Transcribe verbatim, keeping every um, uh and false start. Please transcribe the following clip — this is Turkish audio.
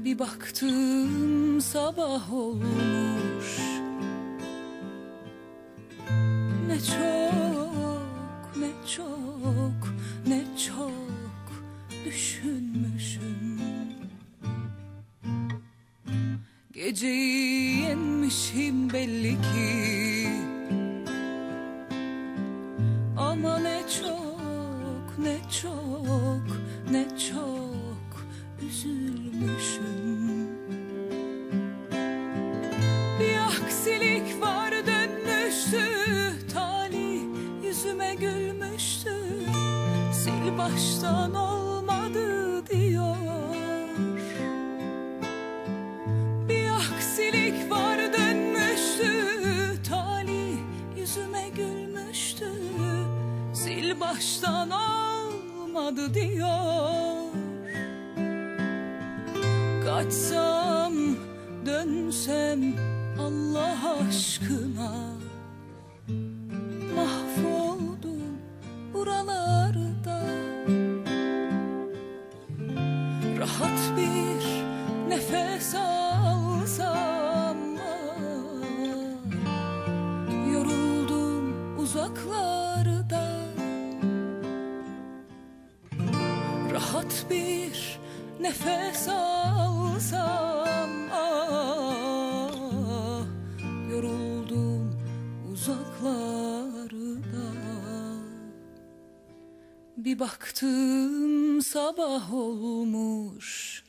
Bir baktım sabah olmuş. Ne çok, ne çok, ne çok düşünmüşüm. Geceyi yenmişim belli ki. Ama ne çok, ne çok, ne çok üzülmüşüm. Bir aksilik var dönmüştü, talih yüzüme gülmüştü. Sil baştan olmadı diyor. Bir aksilik var dönmüştü, talih yüzüme gülmüştü. Sil baştan olmadı diyor. Kaçsam, dönsem Allah aşkına. Mahvoldum buralarda. Rahat bir nefes alsam, yoruldum uzaklarda. Rahat bir nefes alsam, ah, yoruldum uzaklarda. Bir baktım sabah olmuş.